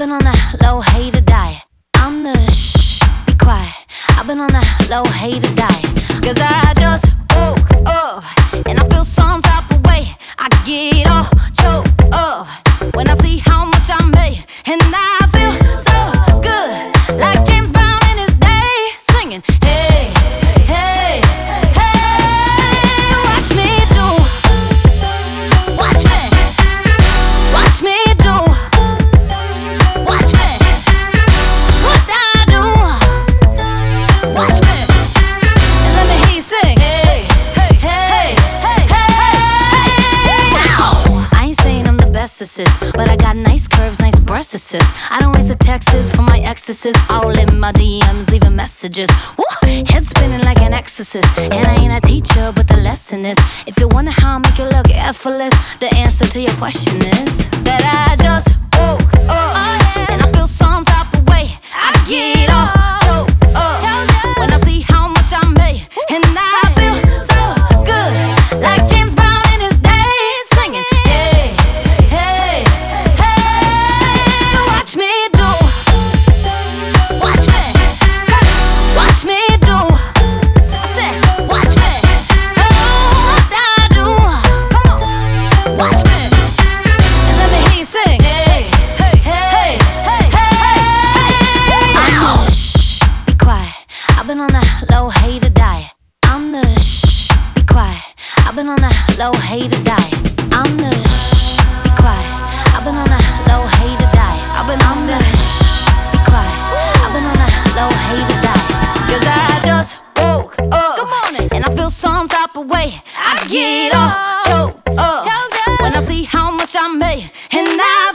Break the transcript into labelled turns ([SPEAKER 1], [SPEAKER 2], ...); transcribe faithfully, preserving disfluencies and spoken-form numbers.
[SPEAKER 1] been on a low hater diet. I'm the shh, be quiet. I've been on a low hater diet. Cause I just woke up and I feel some type of way. I get all choked up when I see how much I made. And I feel so good, like James Brown in his day, singing, hey, hey, hey. Watch me do, watch me, watch me do, watch me, what I do, watch me, and let me hear you sing, hey, hey, hey, hey, hey. I ain't saying I'm the bestest, but I got nice curves, nice breasts. I don't waste a texts for my exorcist. All in my D Ms, leaving messages. Woo! Head spinning like an exorcist. And I ain't a teacher, but the lesson is, if you wonder how I make it look effortless, the answer to your question is that I just woke up and I feel some type of way. I get all choked up when I see how much I made. And I feel so good, like James Brown in his day, singing, hey, hey, hey. Watch me do, watch me, watch me do. I said, watch me, oh, what I do. Come on, watch me, and let me hear you sing. Hey, hey, hey, hey, hey. I'm the shh, be quiet. I've been on a low hater diet. I'm the shh, be quiet. I've been on a low hater diet. I'm the shh, be quiet. I've been on a low hater diet. I've been on the shh, be quiet. I've been on a low hater diet. Cause I just woke up. Good morning. And I feel some type of way. I get all choked up when I see how much I made. And I